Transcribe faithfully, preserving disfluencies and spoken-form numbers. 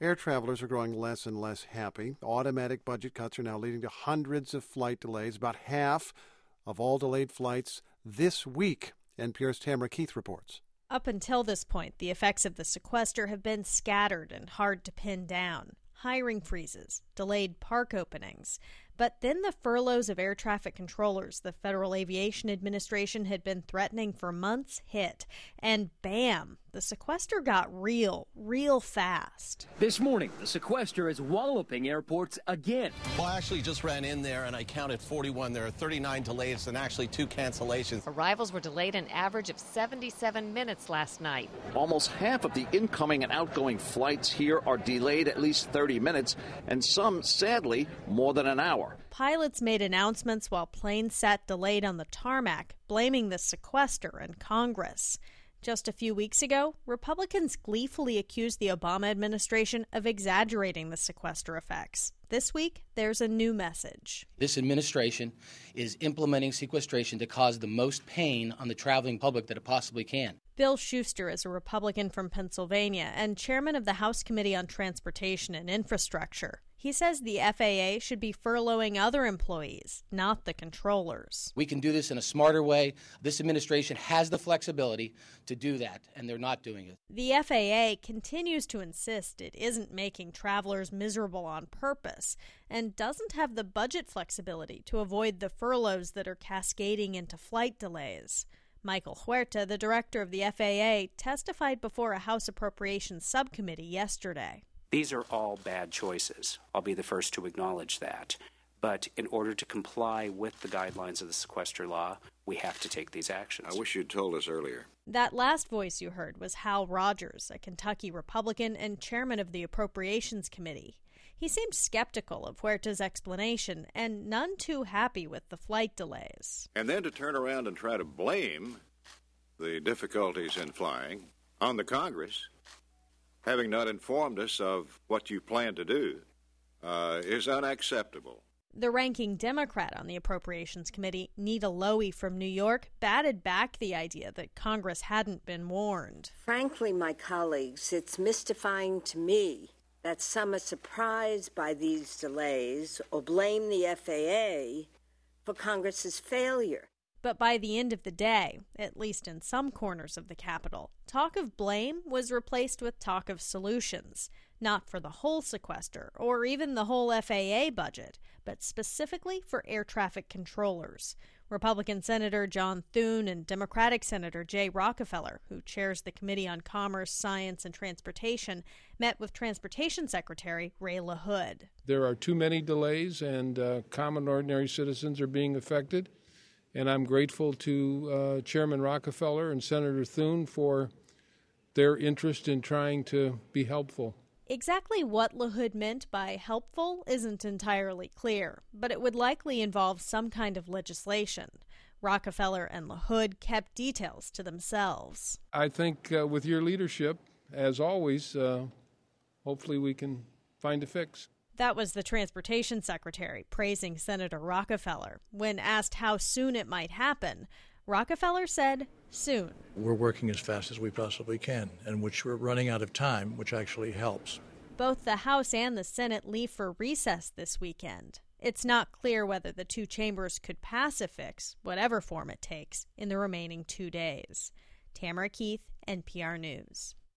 Air travelers are growing less and less happy. Automatic budget cuts are now leading to hundreds of flight delays, about half of all delayed flights this week, N P R's Tamara Keith reports. Up until this point, the effects of the sequester have been scattered and hard to pin down. Hiring freezes, delayed park openings. But then the furloughs of air traffic controllers the Federal Aviation Administration had been threatening for months hit. And bam, the sequester got real, real fast. This morning, the sequester is walloping airports again. Well, I actually just ran in there and I counted forty-one. There are thirty-nine delays and actually two cancellations. Arrivals were delayed an average of seventy-seven minutes last night. Almost half of the incoming and outgoing flights here are delayed at least thirty minutes, and some, sadly, more than an hour. Pilots made announcements while planes sat delayed on the tarmac, blaming the sequester and Congress. Just a few weeks ago, Republicans gleefully accused the Obama administration of exaggerating the sequester effects. This week, there's a new message. This administration is implementing sequestration to cause the most pain on the traveling public that it possibly can. Bill Schuster is a Republican from Pennsylvania and chairman of the House Committee on Transportation and Infrastructure. He says the F A A should be furloughing other employees, not the controllers. We can do this in a smarter way. This administration has the flexibility to do that, and they're not doing it. The F A A continues to insist it isn't making travelers miserable on purpose and doesn't have the budget flexibility to avoid the furloughs that are cascading into flight delays. Michael Huerta, the director of the F A A, testified before a House Appropriations Subcommittee yesterday. These are all bad choices. I'll be the first to acknowledge that. But in order to comply with the guidelines of the sequester law, we have to take these actions. I wish you'd told us earlier. That last voice you heard was Hal Rogers, a Kentucky Republican and chairman of the Appropriations Committee. He seemed skeptical of Huerta's explanation and none too happy with the flight delays. And then to turn around and try to blame the difficulties in flying on the Congress, having not informed us of what you plan to do, uh, is unacceptable. The ranking Democrat on the Appropriations Committee, Nita Lowey from New York, batted back the idea that Congress hadn't been warned. Frankly, my colleagues, it's mystifying to me that some are surprised by these delays or blame the F A A for Congress's failure. But by the end of the day, at least in some corners of the Capitol, talk of blame was replaced with talk of solutions, not for the whole sequester or even the whole F A A budget, but specifically for air traffic controllers. Republican Senator John Thune and Democratic Senator Jay Rockefeller, who chairs the Committee on Commerce, Science, and Transportation, met with Transportation Secretary Ray LaHood. There are too many delays, and uh, common ordinary citizens are being affected. And I'm grateful to uh, Chairman Rockefeller and Senator Thune for their interest in trying to be helpful. Exactly what LaHood meant by helpful isn't entirely clear, but it would likely involve some kind of legislation. Rockefeller and LaHood kept details to themselves. I think uh, with your leadership, as always, uh, hopefully we can find a fix. That was the Transportation Secretary praising Senator Rockefeller. When asked how soon it might happen, Rockefeller said, soon. We're working as fast as we possibly can, and which we're running out of time, which actually helps. Both the House and the Senate leave for recess this weekend. It's not clear whether the two chambers could pass a fix, whatever form it takes, in the remaining two days. Tamara Keith, N P R News.